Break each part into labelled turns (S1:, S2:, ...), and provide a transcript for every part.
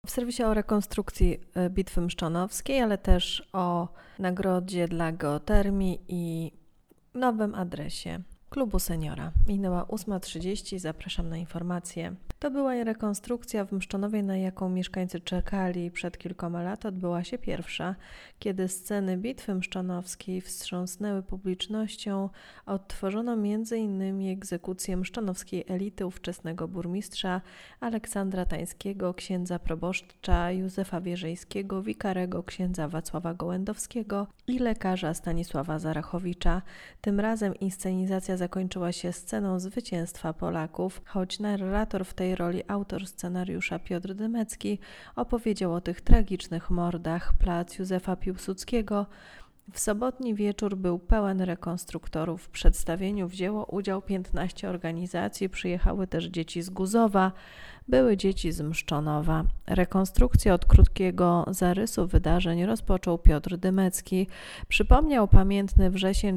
S1: w serwisie o rekonstrukcji Bitwy Mszczonowskiej, ale też o nagrodzie dla geotermii i nowym adresie Klubu Seniora. Minęła 8:30, zapraszam na informacje. To była rekonstrukcja w Mszczonowie, na jaką mieszkańcy czekali przed kilkoma laty. Odbyła się pierwsza, kiedy sceny Bitwy Mszczonowskiej wstrząsnęły publicznością. Odtworzono m.in. egzekucję mszczonowskiej elity ówczesnego burmistrza Aleksandra Tańskiego, księdza proboszcza Józefa Wierzejskiego, wikarego księdza Wacława Gołędowskiego i lekarza Stanisława Zarachowicza. Tym razem inscenizacja zakończyła się sceną zwycięstwa Polaków, choć narrator w tej roli, autor scenariusza Piotr Dymecki, opowiedział o tych tragicznych mordach. Plac Józefa Piłsudskiego w sobotni wieczór był pełen rekonstruktorów. W przedstawieniu wzięło udział 15 organizacji, przyjechały też dzieci z Guzowa, były dzieci z Mszczonowa. Rekonstrukcję od krótkiego zarysu wydarzeń rozpoczął Piotr Dymecki. Przypomniał pamiętny wrzesień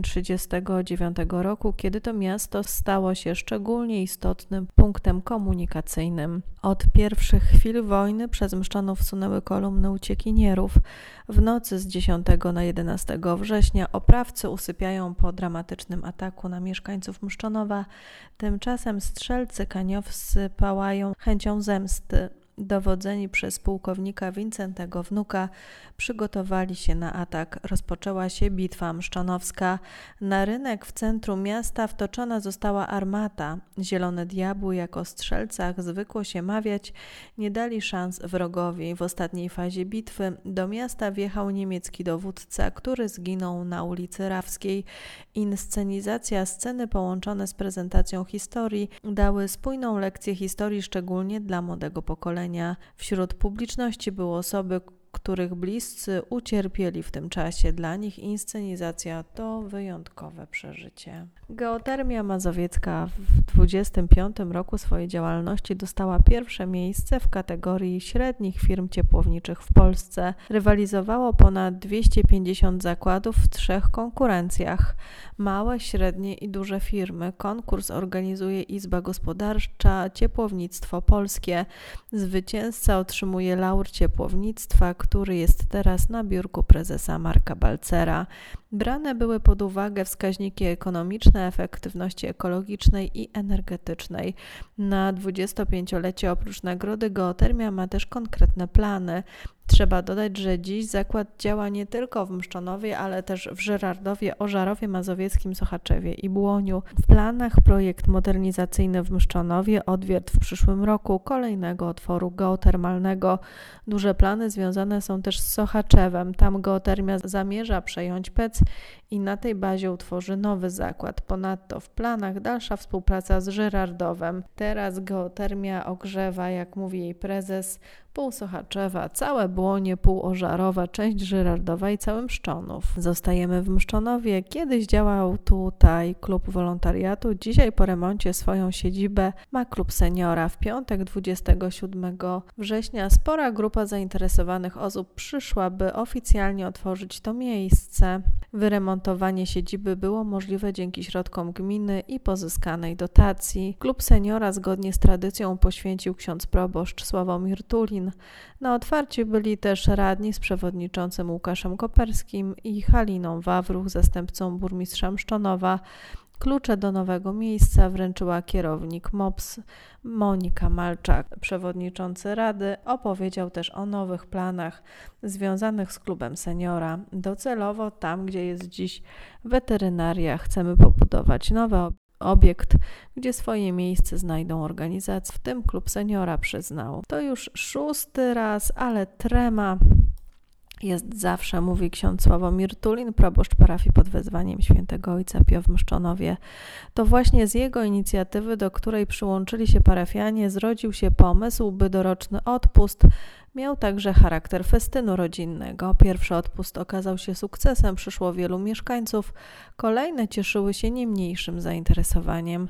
S1: 1939 roku, kiedy to miasto stało się szczególnie istotnym punktem komunikacyjnym. Od pierwszych chwil wojny przez Mszczonów sunęły kolumny uciekinierów. W nocy z 10 na 11 września oprawcy usypiają po dramatycznym ataku na mieszkańców Mszczonowa. Tymczasem strzelcy kaniowscy pałają chęcią zemsty. Dowodzeni przez pułkownika Wincentego Wnuka przygotowali się na atak. Rozpoczęła się Bitwa Mszczonowska. Na rynek w centrum miasta wtoczona została armata. Zielone diabły, jak o strzelcach zwykło się mawiać, nie dali szans wrogowi. W ostatniej fazie bitwy do miasta wjechał niemiecki dowódca, który zginął na ulicy Rawskiej. Inscenizacja sceny połączone z prezentacją historii dały spójną lekcję historii, szczególnie dla młodego pokolenia. Wśród publiczności były osoby, których bliscy ucierpieli w tym czasie. Dla nich inscenizacja to wyjątkowe przeżycie. Geotermia Mazowiecka w 25 roku swojej działalności dostała pierwsze miejsce w kategorii średnich firm ciepłowniczych w Polsce. Rywalizowało ponad 250 zakładów w 3 konkurencjach. Małe, średnie i duże firmy. Konkurs organizuje Izba Gospodarcza Ciepłownictwo Polskie. Zwycięzca otrzymuje laur ciepłownictwa, który jest teraz na biurku prezesa Marka Balcera. Brane były pod uwagę wskaźniki ekonomiczne, efektywności ekologicznej i energetycznej. Na 25-lecie oprócz nagrody Geotermia ma też konkretne plany. Trzeba dodać, że dziś zakład działa nie tylko w Mszczonowie, ale też w Żyrardowie, Ożarowie Mazowieckim, Sochaczewie i Błoniu. W planach projekt modernizacyjny w Mszczonowie, odwiert w przyszłym roku kolejnego otworu geotermalnego. Duże plany związane są też z Sochaczewem. Tam Geotermia zamierza przejąć PEC i na tej bazie utworzy nowy zakład. Ponadto w planach dalsza współpraca z Żyrardowem. Teraz Geotermia ogrzewa, jak mówi jej prezes, pół Sochaczewa, całe Błonie, pół Ożarowa, część Żyrardowa i cały Mszczonów. Zostajemy w Mszczonowie. Kiedyś działał tutaj klub wolontariatu. Dzisiaj po remoncie swoją siedzibę ma klub seniora. W piątek 27 września spora grupa zainteresowanych osób przyszła, by oficjalnie otworzyć to miejsce. Wyremontowanie siedziby było możliwe dzięki środkom gminy i pozyskanej dotacji. Klub seniora zgodnie z tradycją poświęcił ksiądz proboszcz Sławomir Tulin. Na otwarciu byli też radni z przewodniczącym Łukaszem Koperskim i Haliną Wawruch, zastępcą burmistrza Mszczonowa. Klucze do nowego miejsca wręczyła kierownik MOPS Monika Malczak. Przewodniczący Rady opowiedział też o nowych planach związanych z klubem seniora. Docelowo tam, gdzie jest dziś weterynaria, chcemy pobudować nowy obiekt, gdzie swoje miejsce znajdą organizacje, w tym klub seniora przyznał. To już 6. raz, ale trema jest zawsze, mówi ksiądz Sławomir Tulin, proboszcz parafii pod wezwaniem świętego Ojca Pio w Mszczonowie. To właśnie z jego inicjatywy, do której przyłączyli się parafianie, zrodził się pomysł, by doroczny odpust miał także charakter festynu rodzinnego. Pierwszy odpust okazał się sukcesem, przyszło wielu mieszkańców, kolejne cieszyły się nie mniejszym zainteresowaniem.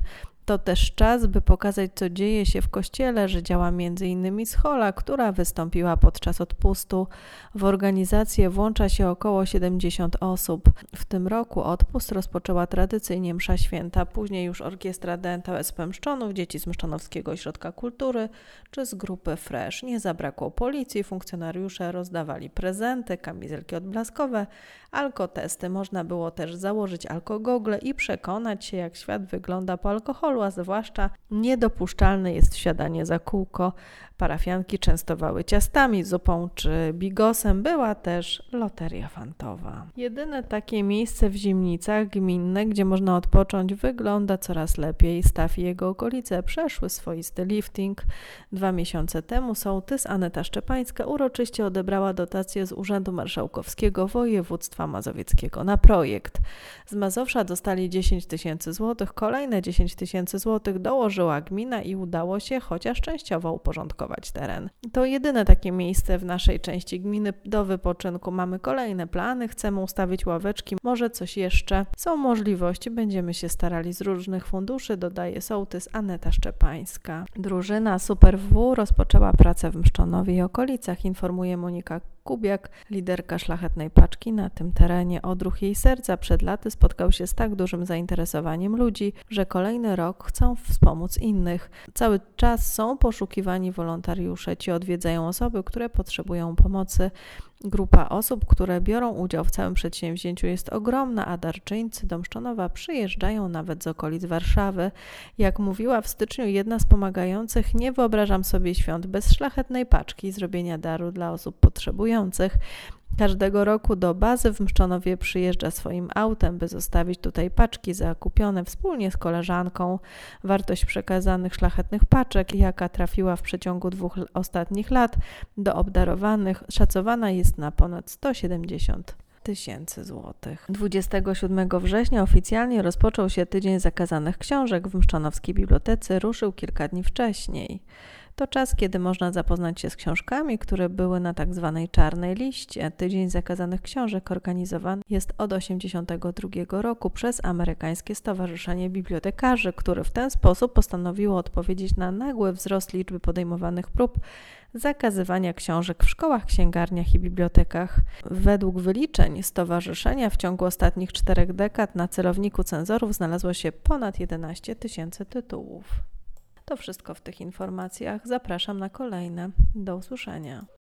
S1: To też czas, by pokazać, co dzieje się w kościele, że działa m.in. schola, która wystąpiła podczas odpustu. W organizację włącza się około 70 osób. W tym roku odpust rozpoczęła tradycyjnie msza święta, później już orkiestra DNTSP Mszczonów, dzieci z Mszczonowskiego Ośrodka Kultury czy z grupy Fresh. Nie zabrakło policji, funkcjonariusze rozdawali prezenty, kamizelki odblaskowe, alkotesty. Można było też założyć alkogogle i przekonać się, jak świat wygląda po alkoholu, a zwłaszcza niedopuszczalne jest wsiadanie za kółko. Parafianki częstowały ciastami, zupą czy bigosem. Była też loteria fantowa. Jedyne takie miejsce w Zimnicach gminne, gdzie można odpocząć, wygląda coraz lepiej. Staw i jego okolice przeszły swoisty lifting. 2 miesiące temu sołtys Aneta Szczepańska uroczyście odebrała dotację z Urzędu Marszałkowskiego Województwa Mazowieckiego na projekt. Z Mazowsza dostali 10 000 złotych, kolejne 10 000 złotych dołożyła gmina i udało się chociaż częściowo uporządkować teren. To jedyne takie miejsce w naszej części gminy do wypoczynku. Mamy kolejne plany, chcemy ustawić ławeczki, może coś jeszcze. Są możliwości, będziemy się starali z różnych funduszy, dodaje sołtys Aneta Szczepańska. Drużyna Super W rozpoczęła pracę w Mszczonowie i okolicach, informuje Monika Kubiak, liderka Szlachetnej Paczki na tym terenie. Odruch jej serca przed laty spotkał się z tak dużym zainteresowaniem ludzi, że kolejny rok chcą wspomóc innych. Cały czas są poszukiwani wolontariusze. Ci odwiedzają osoby, które potrzebują pomocy. Grupa osób, które biorą udział w całym przedsięwzięciu jest ogromna, a darczyńcy do Mszczonowa przyjeżdżają nawet z okolic Warszawy. Jak mówiła w styczniu jedna z pomagających, nie wyobrażam sobie świąt bez Szlachetnej Paczki i zrobienia daru dla osób potrzebujących. Każdego roku do bazy w Mszczonowie przyjeżdża swoim autem, by zostawić tutaj paczki zakupione wspólnie z koleżanką. Wartość przekazanych szlachetnych paczek, jaka trafiła w przeciągu 2 ostatnich lat do obdarowanych, szacowana jest na ponad 170 000 złotych. 27 września oficjalnie rozpoczął się Tydzień Zakazanych Książek w Mszczonowskiej Bibliotece, ruszył kilka dni wcześniej. To czas, kiedy można zapoznać się z książkami, które były na tak zwanej czarnej liście. Tydzień Zakazanych Książek organizowany jest od 1982 roku przez Amerykańskie Stowarzyszenie Bibliotekarzy, które w ten sposób postanowiło odpowiedzieć na nagły wzrost liczby podejmowanych prób zakazywania książek w szkołach, księgarniach i bibliotekach. Według wyliczeń stowarzyszenia w ciągu ostatnich 4 dekad na celowniku cenzorów znalazło się ponad 11 000 tytułów. To wszystko w tych informacjach. Zapraszam na kolejne. Do usłyszenia.